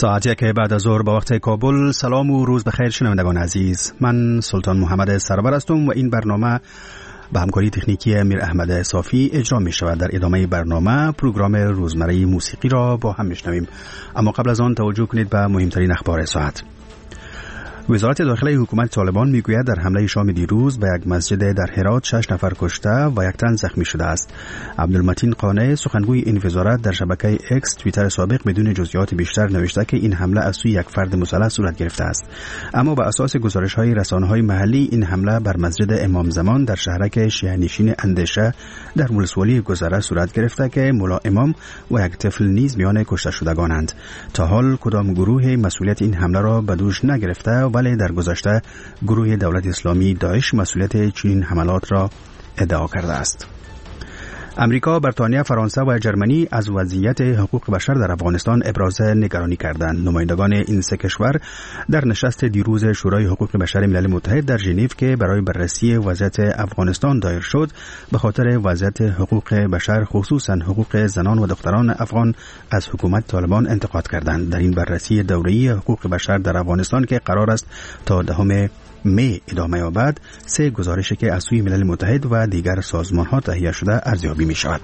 ساعتی که بعد از ظهر با وقت کابل. سلام و روز بخیر شنوندگان عزیز. من سلطان محمد سرور هستم و این برنامه با همکاری تکنیکی امیر احمد صافی اجرا می شود. در ادامه برنامه پروگرام روزمره موسیقی را با هم میشنویم، اما قبل از آن توجه کنید به مهمترین اخبار ساعت. وزارت داخلی حکومت طالبان میگوید در حمله شام دیروز به یک مسجد در هرات 6 نفر کشته و 1 تن زخمی شده است. عبدالمتین قانع سخنگوی این وزارت در شبکه اکس توییتر سابق بدون جزئیات بیشتر نوشته که این حمله از سوی یک فرد مسلح صورت گرفته است، اما بر اساس گزارش‌های رسانه‌های محلی این حمله بر مسجد امام زمان در شهرک شیعه‌نشین اندیشه در ولسوالی گذره صورت گرفته که مولا امام و یک طفل نیز میان کشته شدگانند. تا حال کدام گروه مسئولیت این حمله را به دوش نگرفته، ولی در گذشته گروه دولت اسلامی داعش مسئولیت چنین حملات را ادعا کرده است. امریکا، بریتانیا، فرانسه و جرمنی از وضعیت حقوق بشر در افغانستان ابراز نگرانی کردند. نمایندگان این سه کشور در نشست دیروز شورای حقوق بشر ملل متحد در ژنو که برای بررسی وضعیت افغانستان دایر شد، به خاطر وضعیت حقوق بشر خصوصا حقوق زنان و دختران افغان از حکومت طالبان انتقاد کردند. در این بررسی دوره‌ای حقوق بشر در افغانستان که قرار است تا 10 می ادامه یابد، 3 گزارشی که از سوی ملل متحد و دیگر سازمان‌ها تهیه شده ارزیابی می‌شود.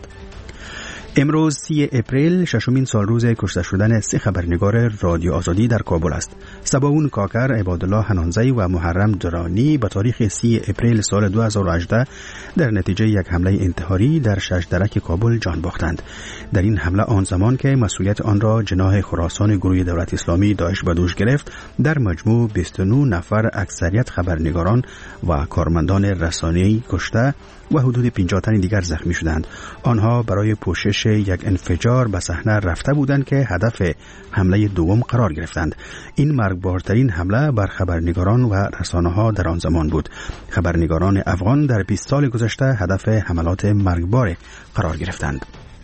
امروز 30 اپریل ششمین سال روز کشته شدن 3 خبرنگار رادیو آزادی در کابل است. سباون کاکر، عبادالله حنانزی و محرم درانی به تاریخ 30 اپریل سال 2018 در نتیجه یک حمله انتحاری در 6 درک کابل جان باختند. در این حمله آن زمان که مسئولیت آن را جناح خراسان گروه دولت اسلامی داعش به دوش گرفت، در مجموع 29 نفر اکثریت خبرنگاران و کارمندان رسانه‌ای کشته و حدود 50 تن دیگر زخمی شدند. آنها برای پوشش یک انفجار به صحنه رفته بودند که هدف حمله دوم قرار گرفتند. این مرگبارترین حمله بر خبرنگاران و رسانه‌ها در آن زمان بود. خبرنگاران افغان در 20 سال گذشته هدف حملات مرگبار قرار گرفتند.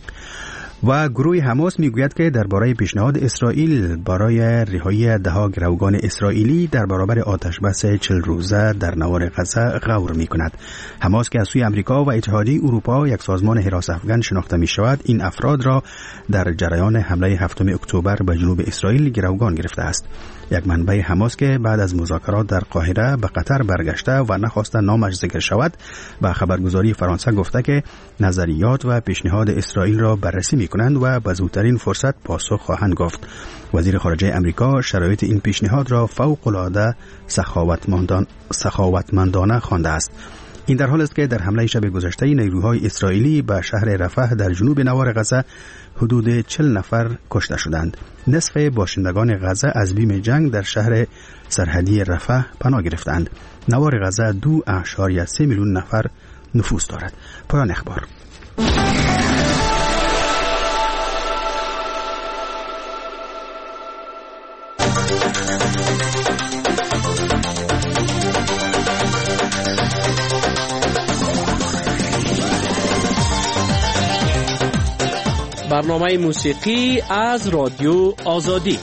و گروه حماس میگوید که درباره پیشنهاد اسرائیل برای رهایی 10 گروگان اسرائیلی در برابر آتش بس 40 روزه در نوار غزه غور میکند. حماس که از سوی امریکا و اتحادیه اروپا یک سازمان حراس افغان شناخته می شود، این افراد را در جریان حمله 7 اکتبر به جنوب اسرائیل گروگان گرفته است. یک منبع حماس که بعد از مذاکرات در قاهره به قطر برگشته و نخواسته نامش ذکر شود، به خبرگزاری فرانسه گفته که نظریات و پیشنهاد اسرائیل را بررسی می‌کنند و به زودترین فرصت پاسخ خواهند گفت. وزیر خارجه امریکا شرایط این پیشنهاد را فوق‌العاده سخاوتمندانه خوانده است. این در حال است که در حمله شب گذشته نیروهای اسرائیلی به شهر رفح در جنوب نوار غزه حدود 40 نفر کشته شدند. نصف باشندگان غزه از بیم جنگ در شهر سرحدی رفح پناه گرفتند. نوار غزه 2.3 میلیون نفر نفوذ دارد. پایان اخبار. برنامه موسیقی از رادیو آزادی.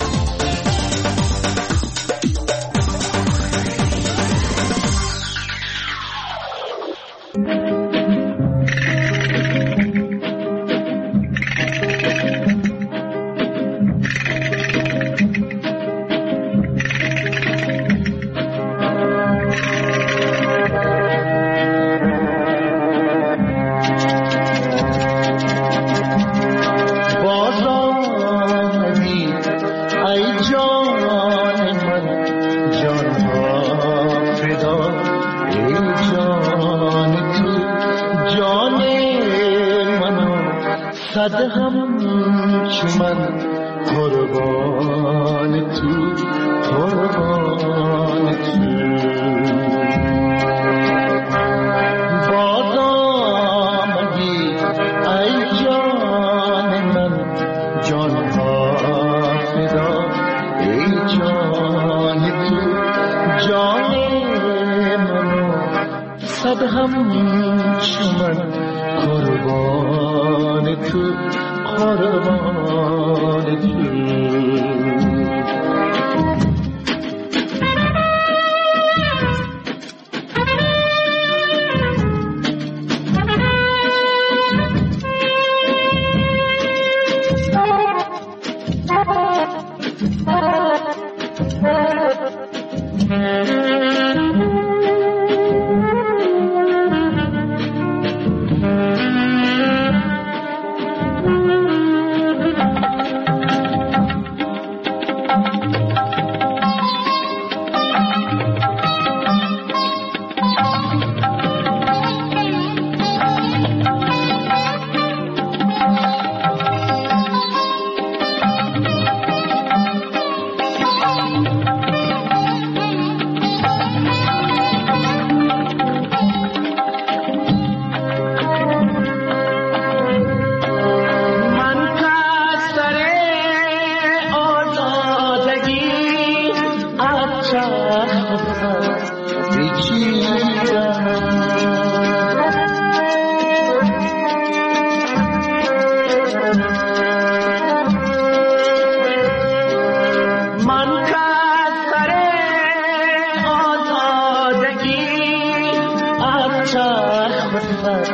سر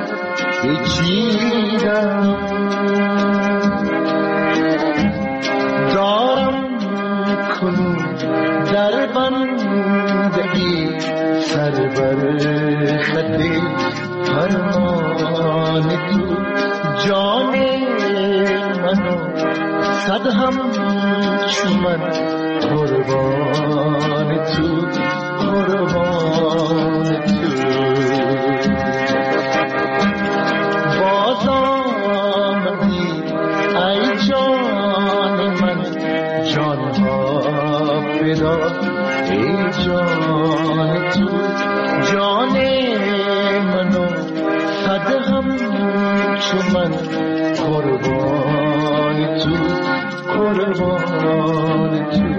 بچیدم دارم کنون در بندگی سر بر خده فرمان تو جان منو صد هم چون من قربان تو قربان تو باز آمدی ای جان من جان ها فدا ای جان تو جان منو صد هم چون من قربان تو قربان تو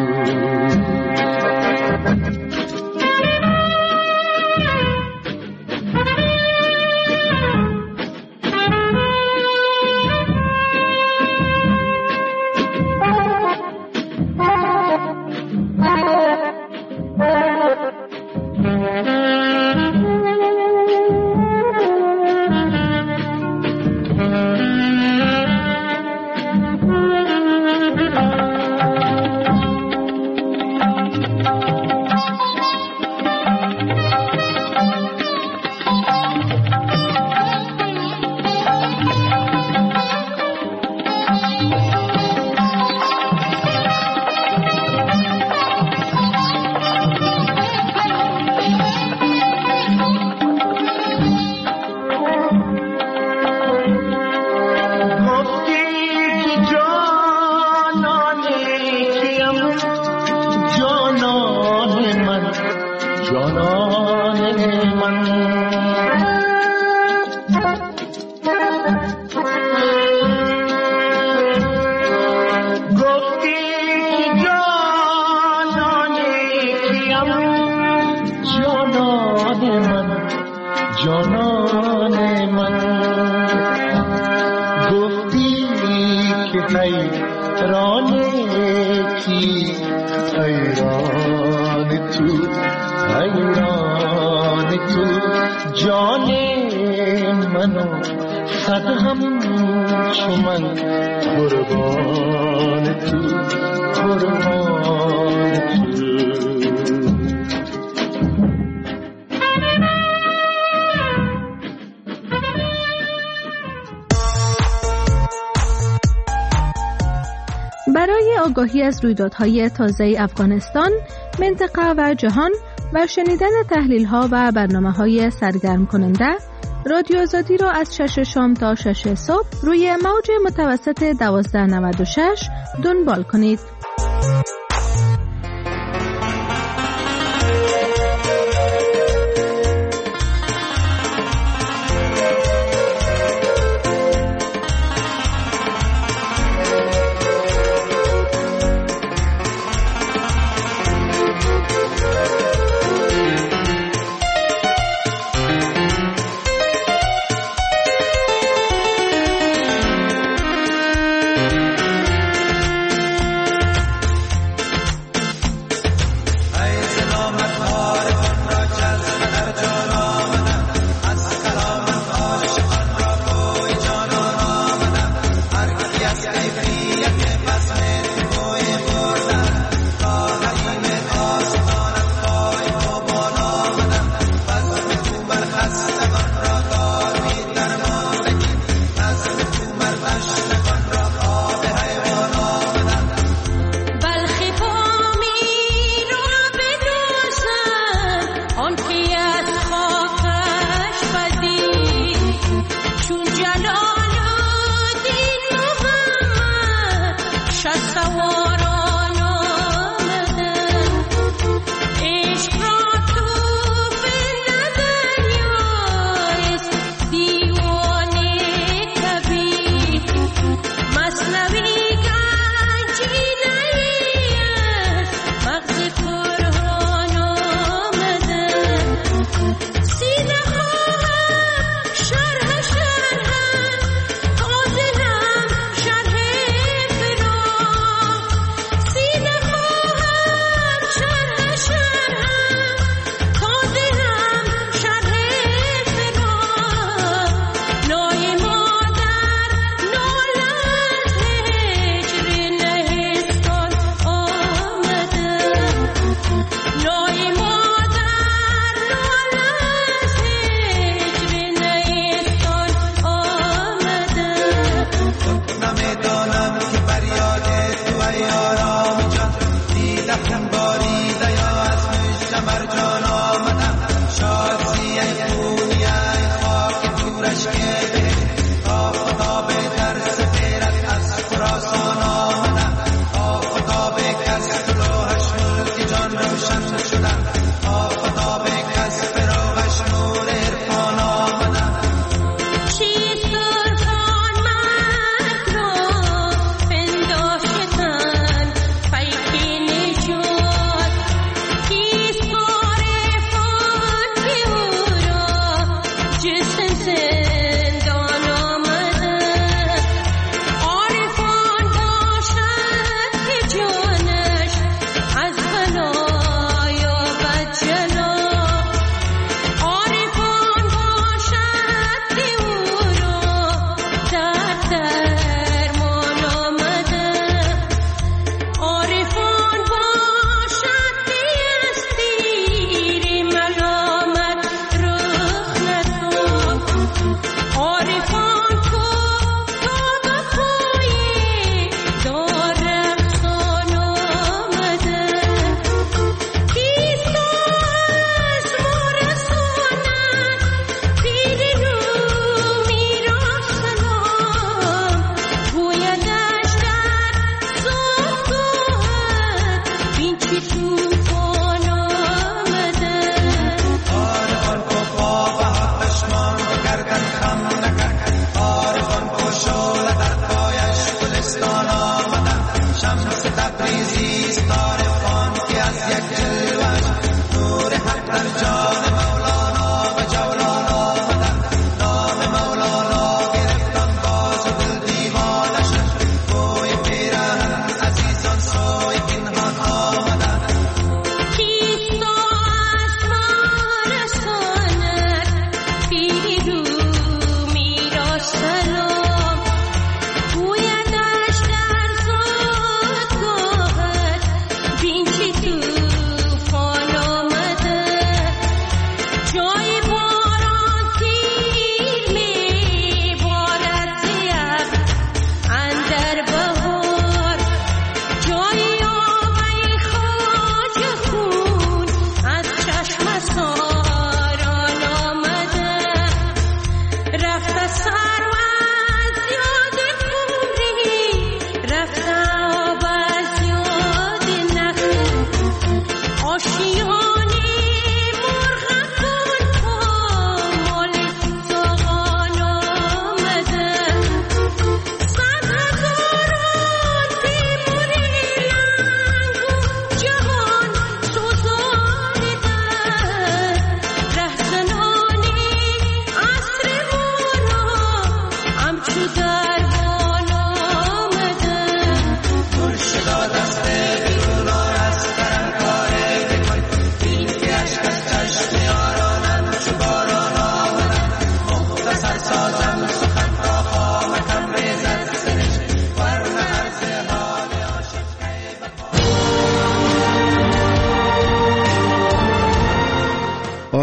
برای آگاهی از رویدادهای تازه افغانستان، منطقه و جهان و شنیدن تحلیل‌ها و برنامه‌های سرگرم کننده، رادیو آزادی را از 6 شام تا 6 صبح روی موج متوسط 1296 دنبال کنید.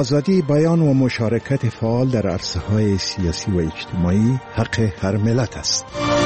آزادی بیان و مشارکت فعال در عرصه‌های سیاسی و اجتماعی حق هر ملت است.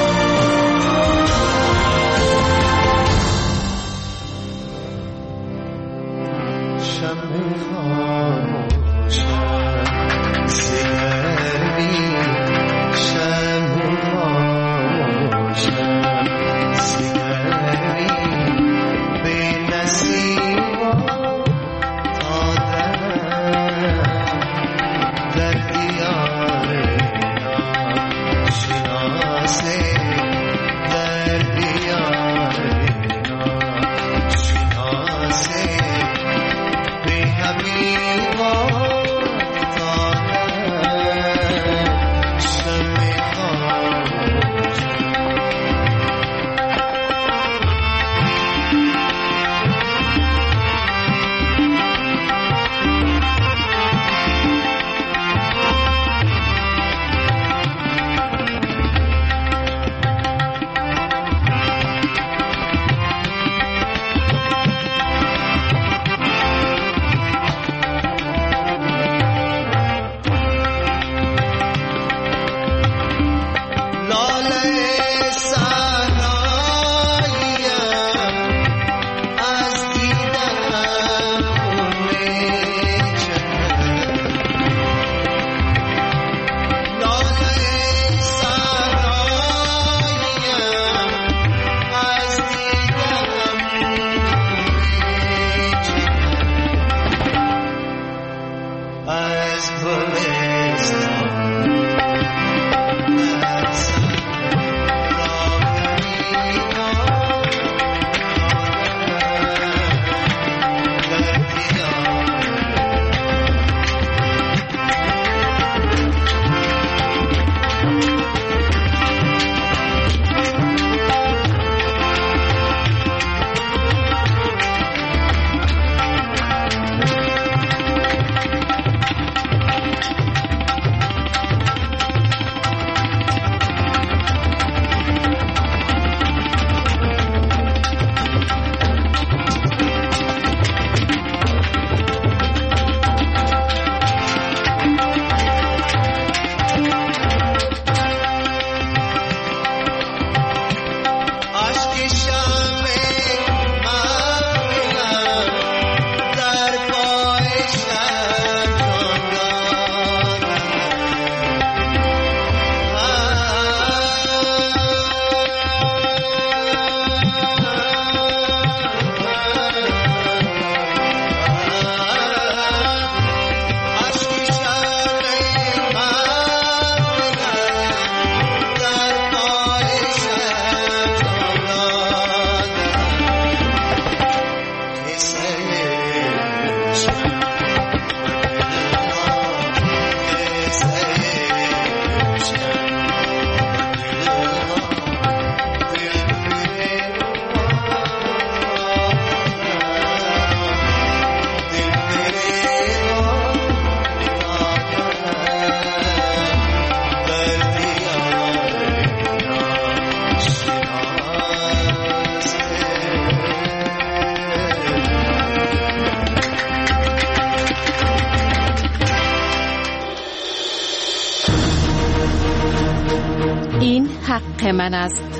این حق من است.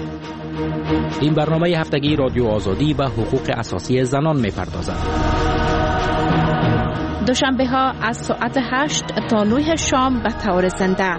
این برنامه هفتگی رادیو آزادی به حقوق اساسی زنان می‌پردازد. دوشنبه ها از ساعت 8 تا 9 شام به طور زنده.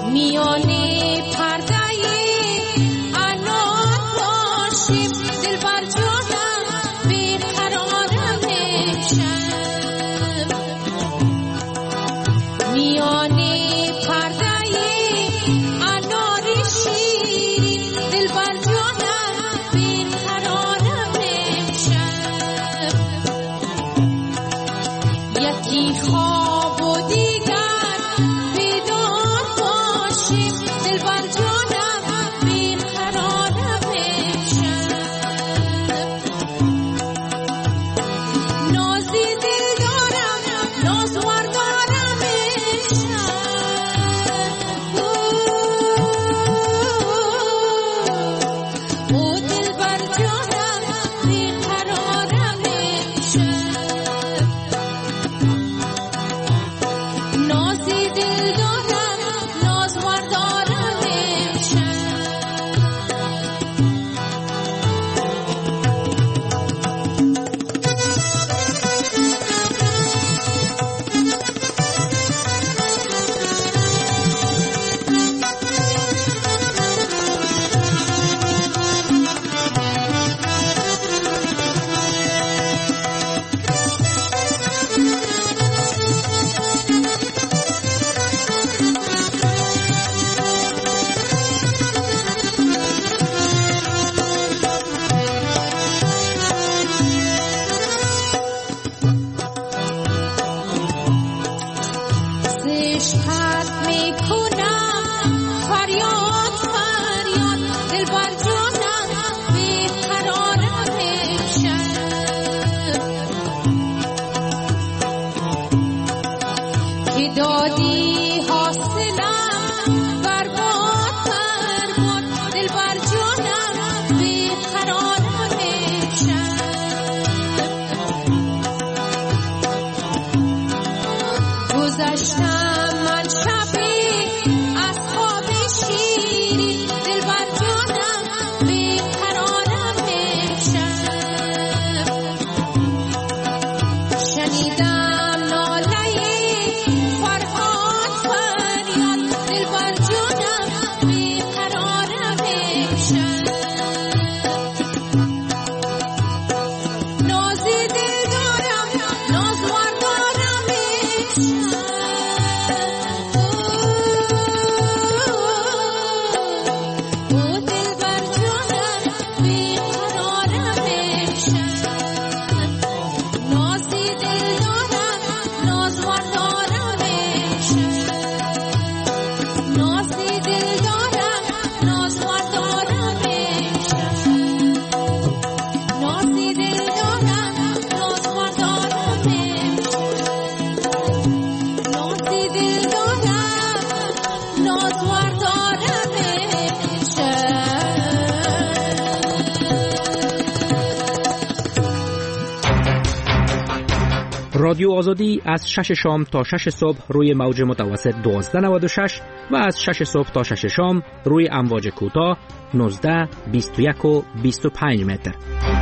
رادیو آزادی از 6 شام تا 6 صبح روی موج متوسط 1296 و از 6 صبح تا 6 شام روی امواج کوتاه 19، 21 و 25 متر.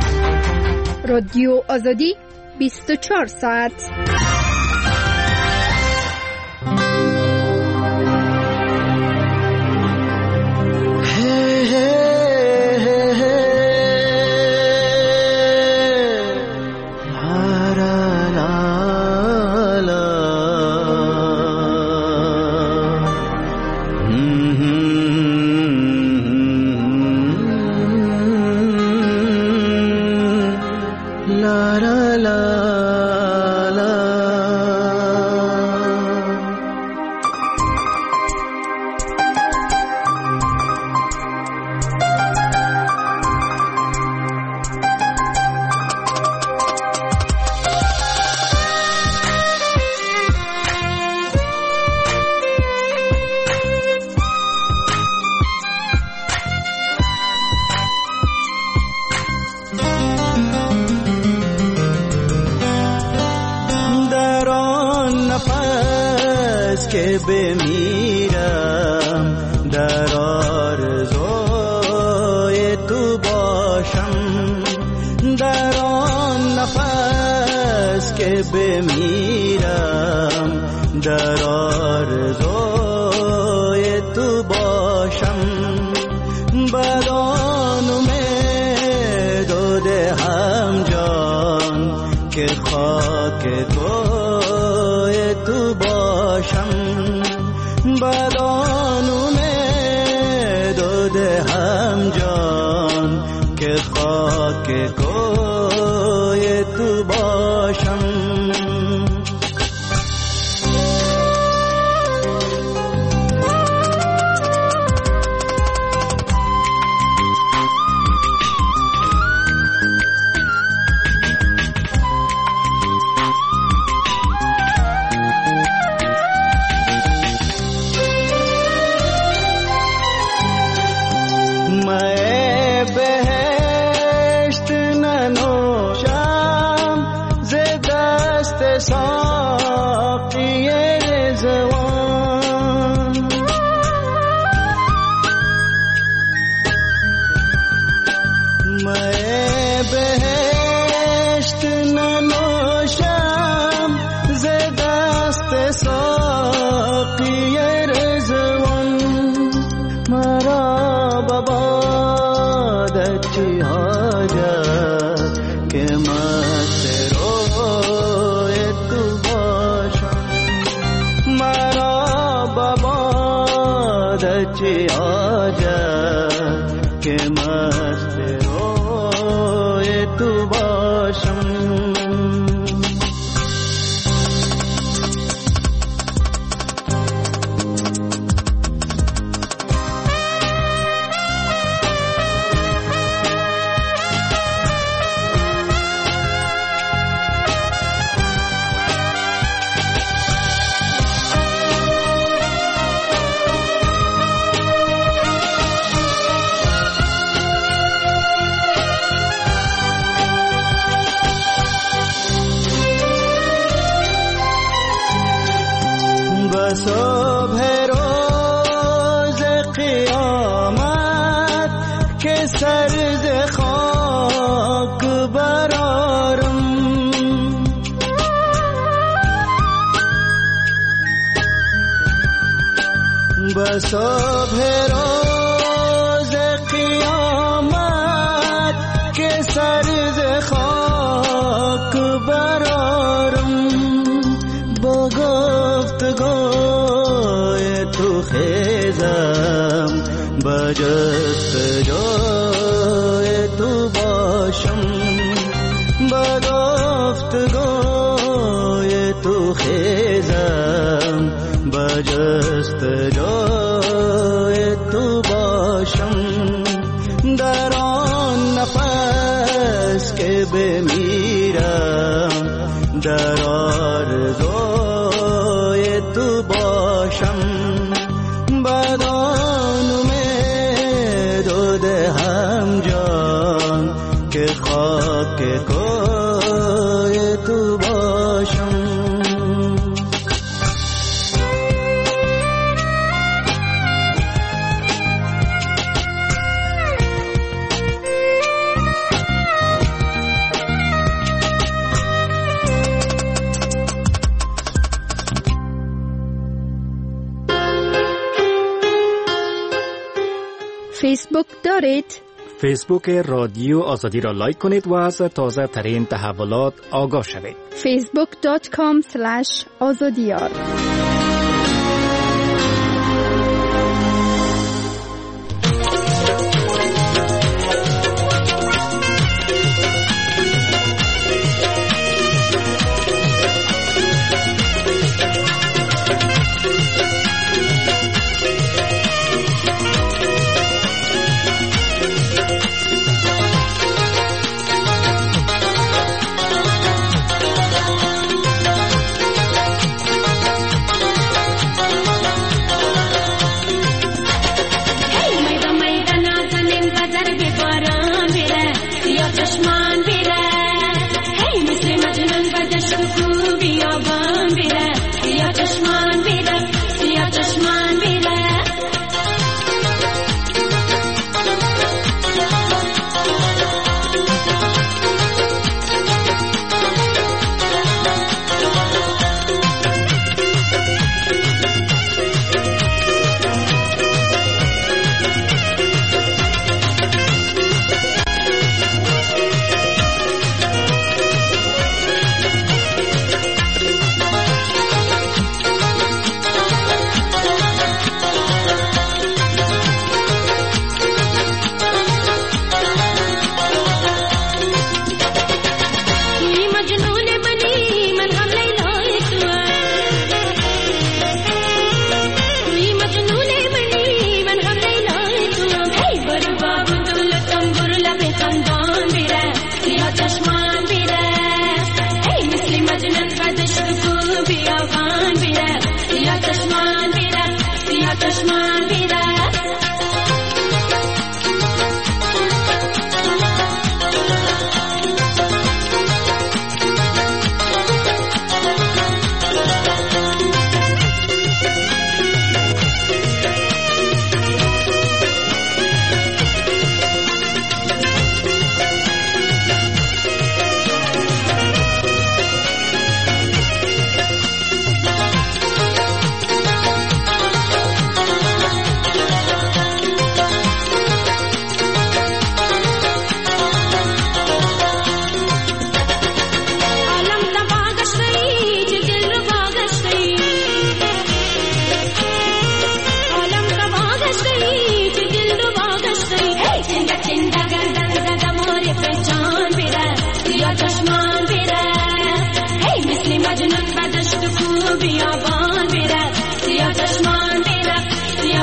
رادیو آزادی 24 ساعت. که بمیرم در آرزوی تو باشم، در آن نفس که بمیرم در آرزوی تو باشم، بدان امید هم جان که خاک کوی تو باشم، بدان امید هم جان که خاک کوی تو باشم. صبح روز قیامت که سر ز خاک برارم، با گفتگوی تو خیزم، با جستجوی تو باشم، با گفتگوی تو خیزم، با جستجوی تو باشم، در آن نفس که بمیرم، در آرزوی تو باشم، بدان امید هم جان که خاک کوی تو باشم. فیسبوک دارید؟ فیسبوک رادیو آزادی را لایک کنید و از تازه ترین تحولات آگاه شوید. facebook.com/azadiyar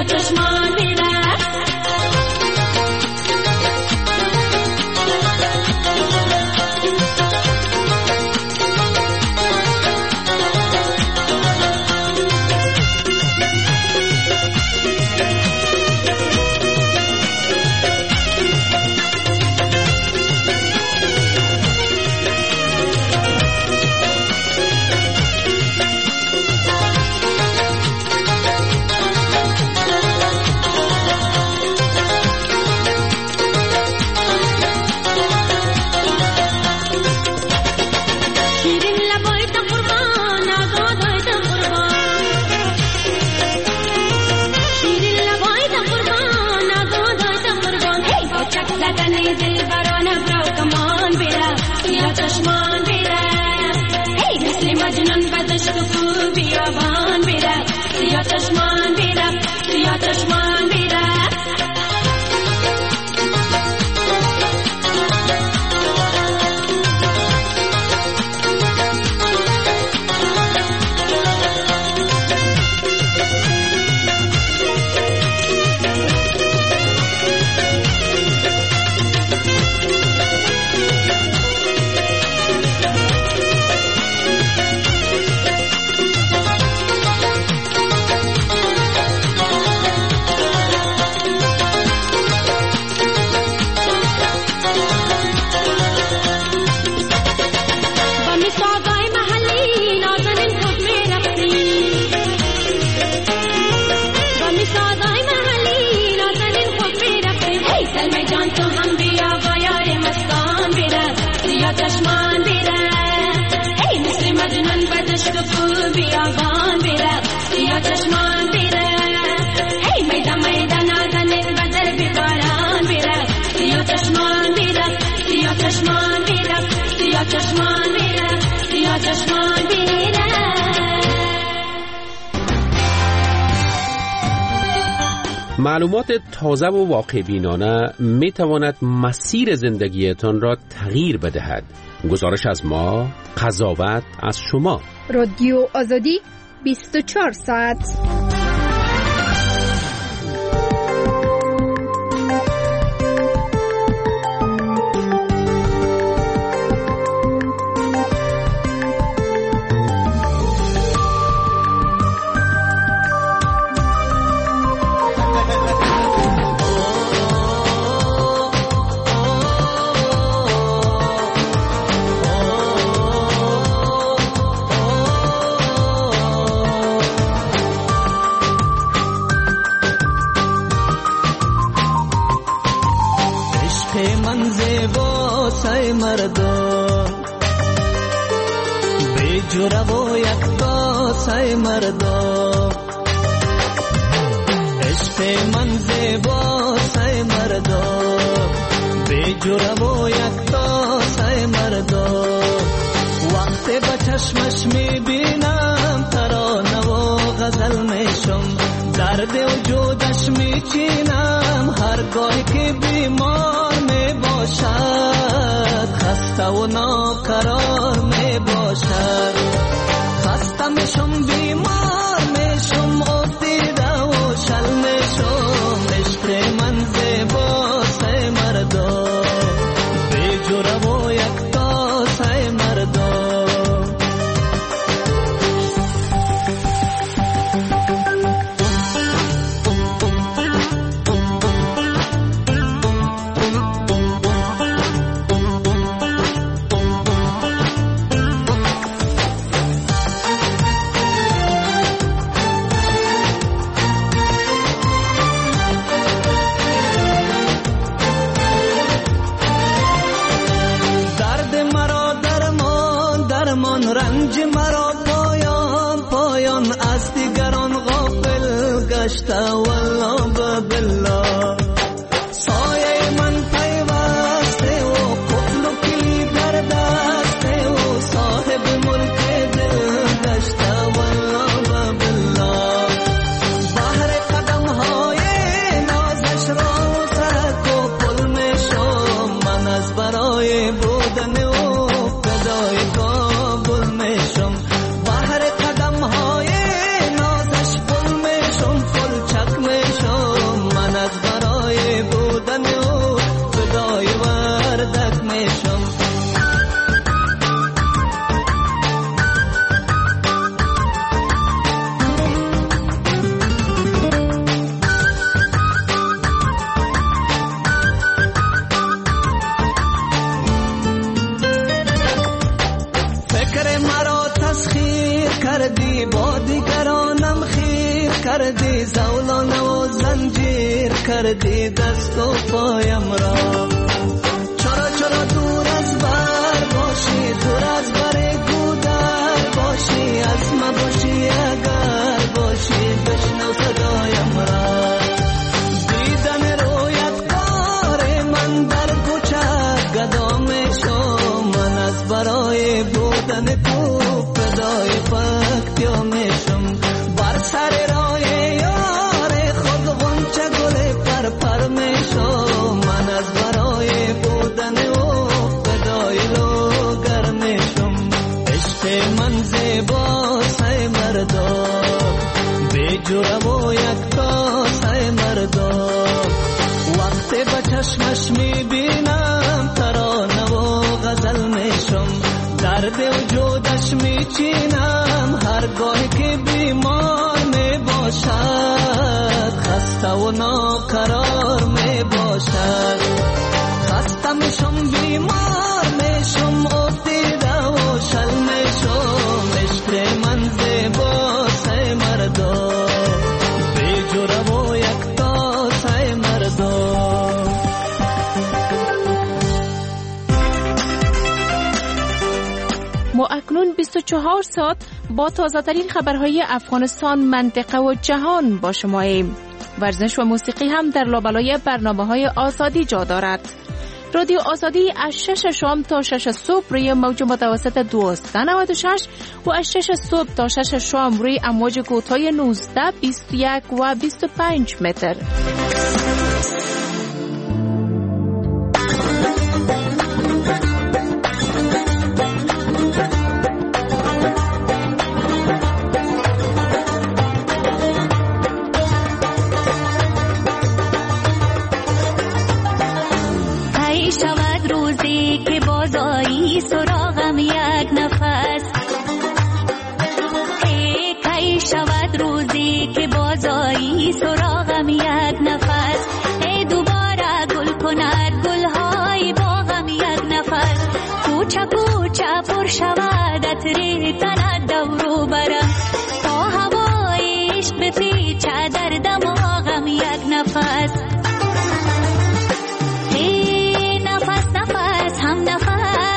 چشمان میره معلومات تازه و واقع بینانه می تواند مسیر زندگیتان را تغییر بدهد. گزارش از ما، قضاوت از شما. رادیو آزادی 24 ساعت. کردی دست و پایم را. چرا چرا دور از بر باشی، دور از بر گودر باشی، از ما باشی اگر باشی، بشنو صدایم را. دیدن رویت کار من در کوچه گدام شو، من از برای بودن تو فدای فکتیا میشم. بر سر راه یار خود غنچه گل پر پر میشم، من از برای بودن او فدای لوگر میشم. عشق من زیباست ای مردا، بی جرم و یکتاست ای مردا. وقتی به چشمش میبینم ترانه و غزل میشم، درد وجودش میچینم هرگاه که بیمار میباشد، خسته و ناقرار میباشد. خسته میشم بیمار میشم، افتیده و شل میشم. عشق من زیباست ای مردا، بی جرم و یکتاست ای مردا. ما اکنون 24 ساعت با تازه‌ترین خبرهای افغانستان، منطقه و جهان با شماییم. ورزش و موسیقی هم در لابلای برنامه‌های آزادی جا دارد. رادیو آزادی از 6 شام تا 6 صبح روی موج متوسط 1296 و از 6 صبح تا 6 شام روی امواج کوتاه 19، 21 و 25 متر. سراغم یک نفس، کی شود روزی که بازایی سراغم یک نفس. ای دوباره گل کند گلهای باغم یک نفس. کوچه کوچه پر شود عطر تند دورو برم، تا هوای عشق بپیچه در دماغم یک نفس. ای نفس نفس هم نفس،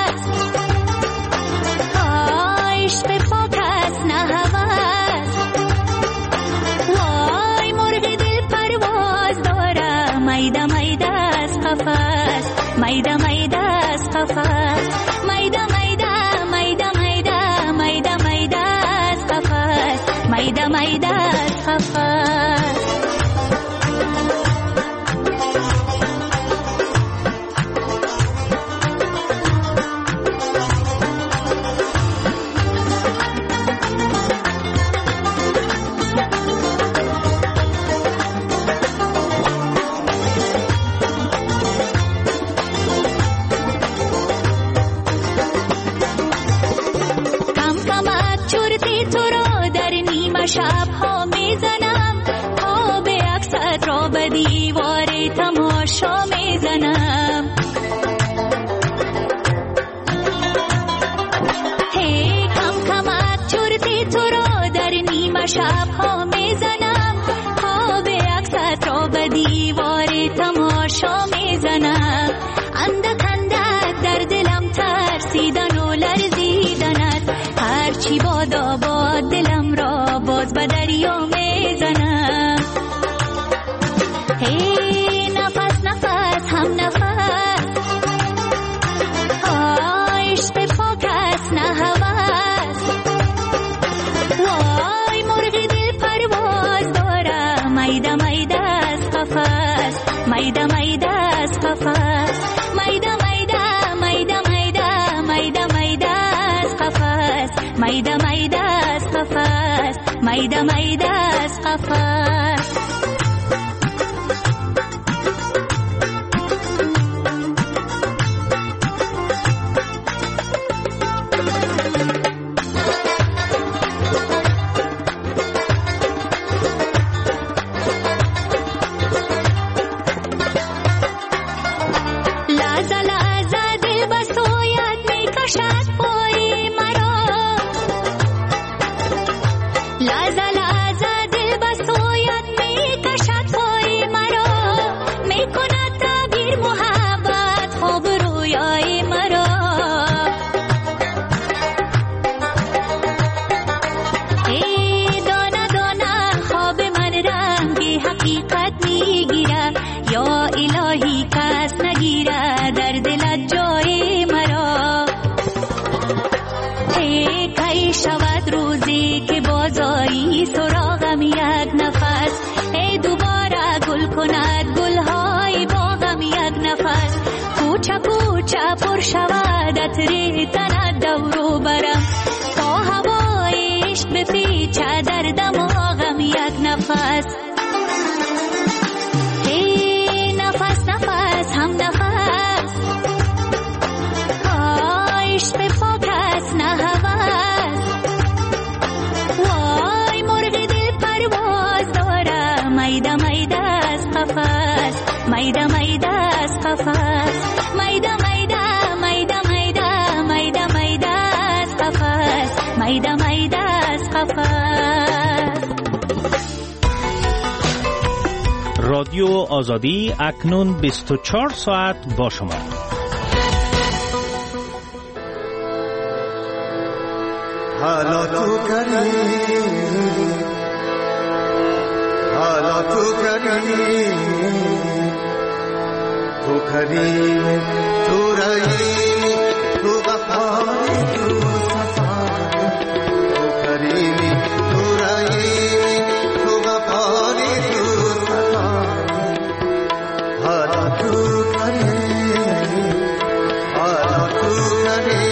میده میده از قفس، میده میده میده میده میده میده از قفس، میده میده از قفس. شب‌ها میزنم تا به عکست را به دیوار تماشا میزنم. هی کم کمک چرتی تو را در نیمه شب‌ها میزنم تا به عکست را به دیوار تماشا میزنم. اندک اندک در دلم ترسیدن و لرزیدن است، هرچی بادا باد دلم را باز به دریا میزنم. هی نفس نفس هم نفس، عشق پاک است نه هوس. وای مرغ دل پرواز دارم، میده میده از قفس، میده میده از قفس، میده میده میده میده میده میده از قفس، میده میده از قفس، میده میده از قفس. لحظه لحظه دل به سویت می کند گلهای باغم یک نفس. کوچه کوچه پر شود عطر تنت دور و برم، تا هوای عشق بپیچه در دماغم یک نفس. ای نفس نفس هم نفس، عشق به پاک است نه هوس. وای مرغ دل پرواز دارم، میده میده از قفس، میده میده از قفس، میده میده میده میده میده میده از قفس، میده میده از قفس. رادیو آزادی اکنون 24 ساعت با شما. حالا تو کری، حالا تو کری، تو کری، تو رایی، تو وفایی، تو صفایی، تو کری، تو رایی، تو وفایی، تو صفایی. حالا تو کری، حالا تو کری.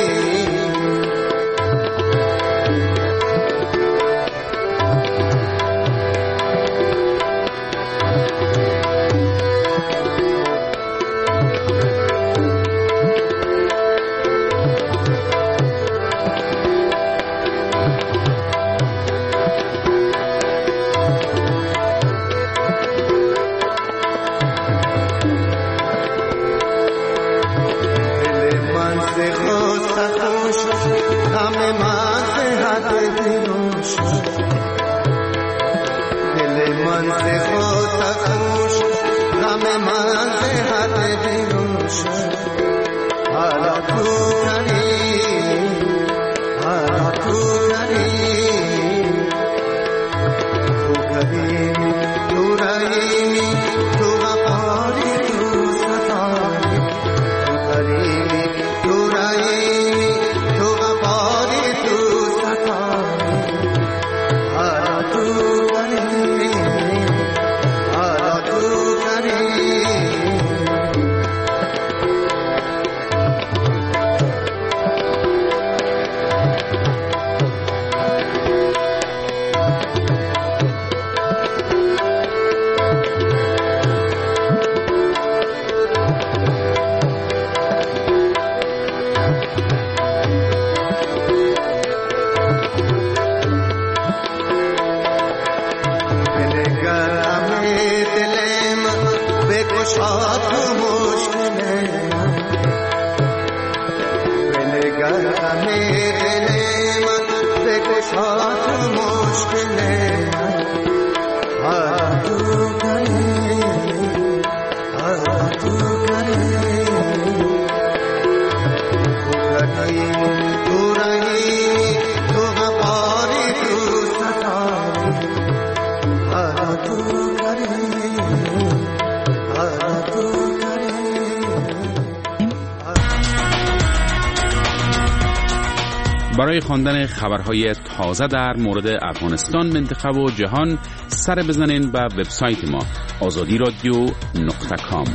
برای خواندن خبرهای تازه در مورد افغانستان، منطقه و جهان سر بزنین به وبسایت ما azadi.radio.com.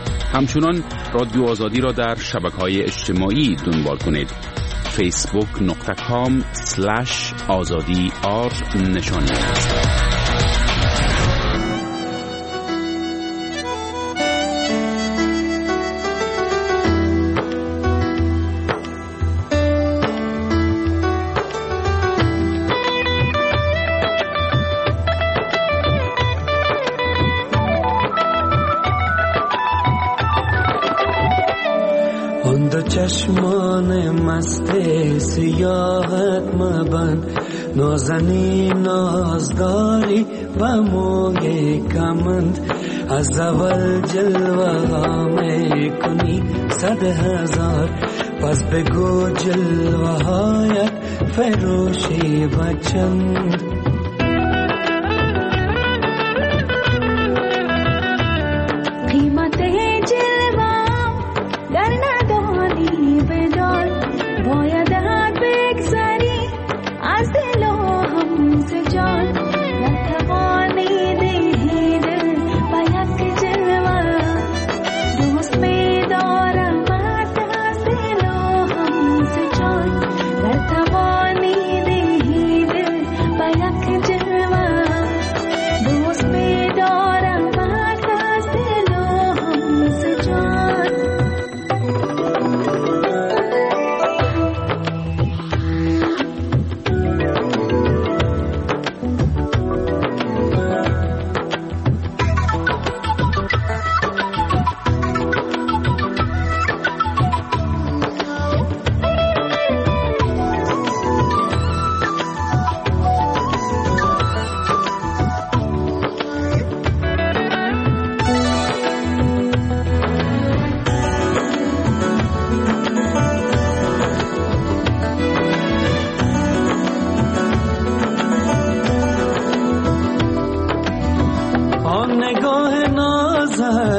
همچنان رادیو آزادی را در شبکه‌های اجتماعی دنبال کنید. facebook.com/azadi_r نشانی است. چشمان مست سیاحت مبند، نازنی نازداری و موی کمند. از اول جلوه ها می کنی 100,000، پس بگو جلوه هایت فروشی بچند.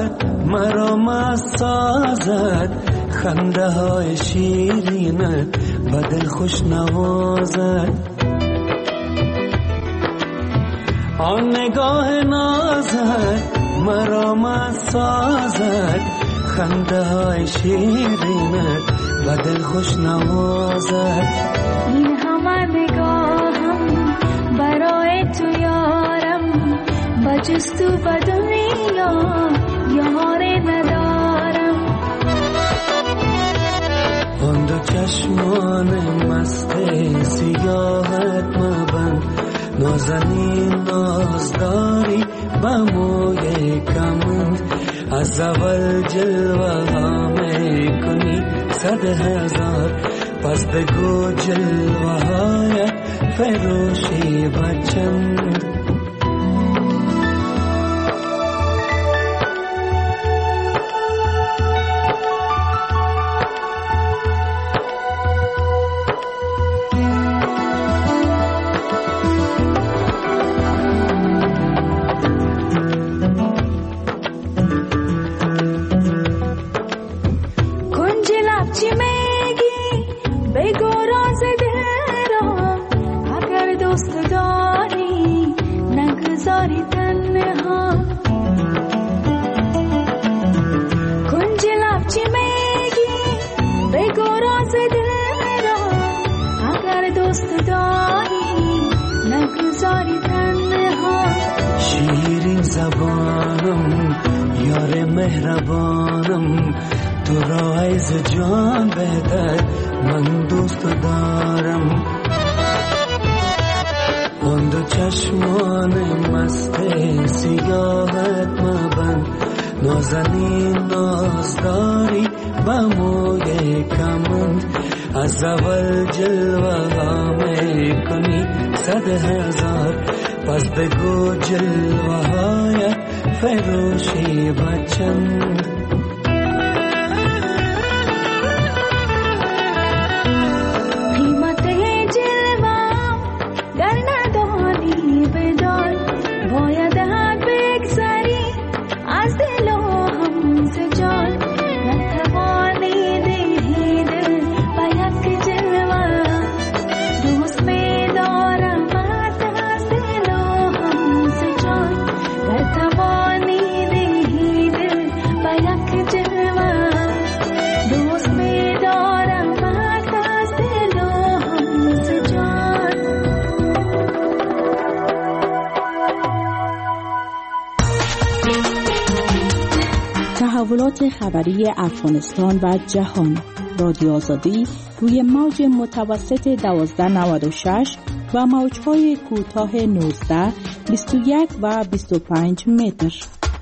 سازد مرا مست سازد خنده های شیرینت به دل خوش نوازد آن نگاه نازت مرا مست سازد خنده های شیرینت به دل خوش نوازد این همه نگاهم برای تو یارم با جست و به دنیا یاری ندارم آن دو چشمان مست سیاهت مبند نازنین نازداری با موی کمند از اول جلوه ها میکنی 100,000 پس بگو جلوه هایت فروشی بچند شیرین زبانم یار مهربانم تو را از جان بهتر من دوست دارم آن دو چشمان مست سیاهت مبند نازنین نازداری با موی کمند از اول جلوه ها میکنی 100,000 پس بگو جلوه هایت فروشی بچند قیمت جلوه گر ندانی بدان باید بگذری از دل و هم جان نتوانی دهی دل باید که جلوه دوست می‌دارم از دل و هم جان نتوانی دهی دل باید که جلوه دوست می‌دارم از دل و هم جان تحولات خبری افغانستان و جهان رادیو آزادی روی موج متوسط 1296 و موج‌های کوتاه 19 21 و 25 متر.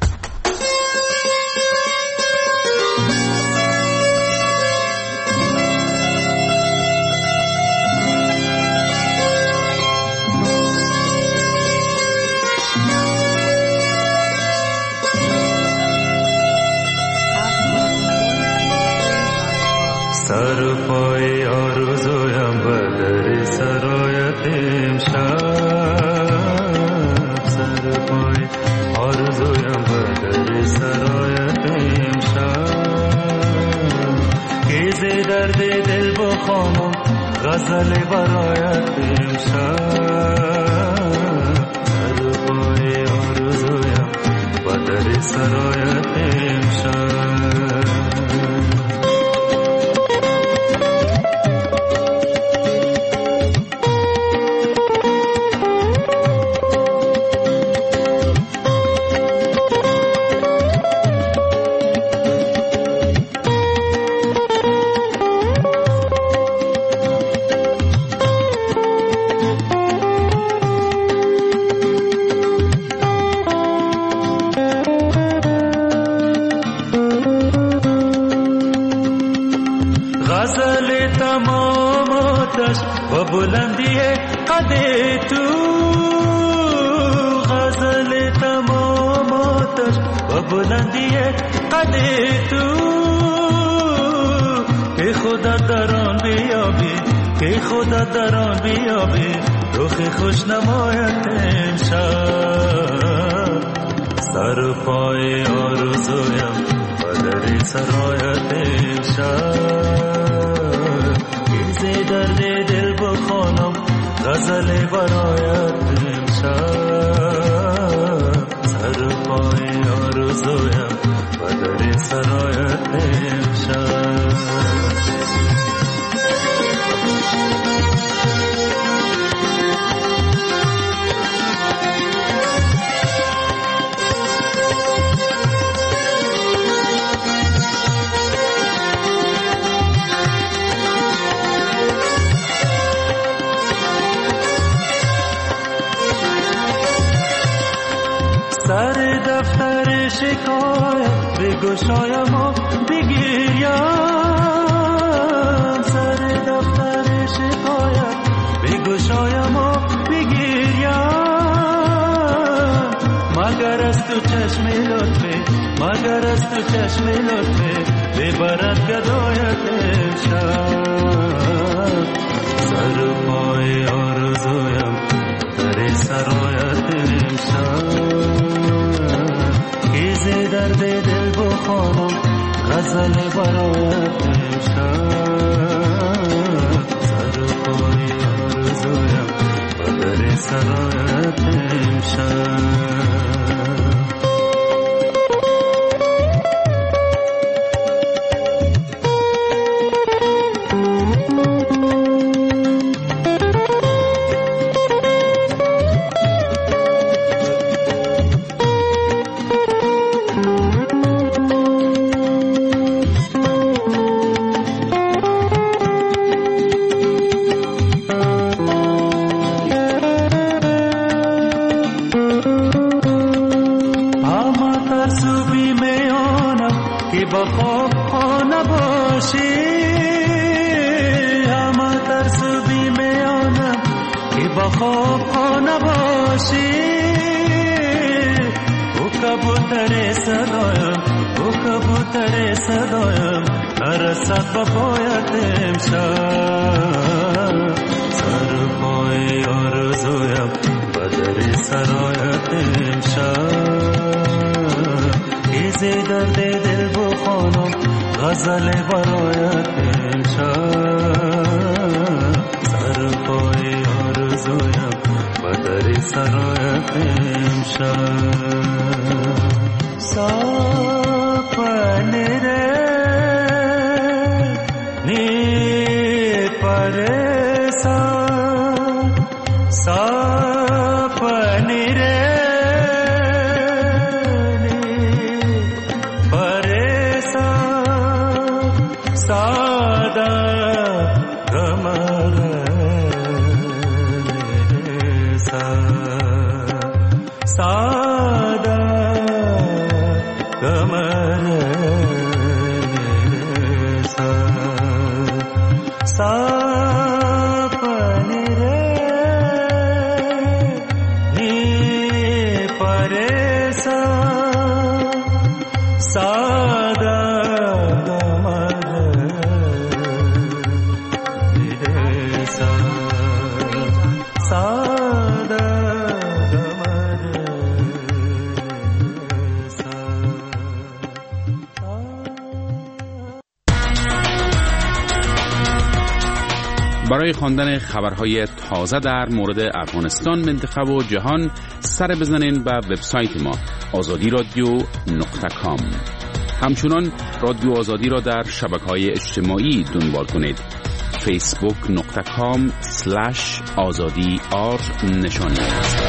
سر پای آرزویم بدر سرایت امشب سر پای آرزویم بدر سرایت امشب گیز درد دل بخوانم غزل برایت امشب سر پای آرزویم بدر سرایت امشب و بلندی قد تو غزل تمام آتش و بلندی قد تو که خدا در آن بیابی که خدا در آن بیابی رخ خوش نمایت امشب سر پای آرزویم و در سرایت امشب گیزه درد دل بخوانم غزل برایت امشب سر پای آرزویم و در سرایت امشب سر دفتر شکایت بگشایم و بگیریم سر دفتر شکایت بگشایم و بگیریم مگر از تو چشم لطفه مگر از تو چشم لطفه ببرد گدایت امشب سر پای آرزویم در سرایت امشب گیزه درد دل بخوانم غزل برایت امشب سر پای آرزویم و در سرایت امشب غزل برایت امشب سر پای آرزویم و در سرایت امشب سپنه نی پرسان سپنه برای خواندن خبرهای تازه در مورد افغانستان، منطقه و جهان سر بزنین به وبسایت ما azadi.radio.com. همچنان رادیو آزادی را در شبکه‌های اجتماعی دنبال کنید. facebook.com/azadi نشان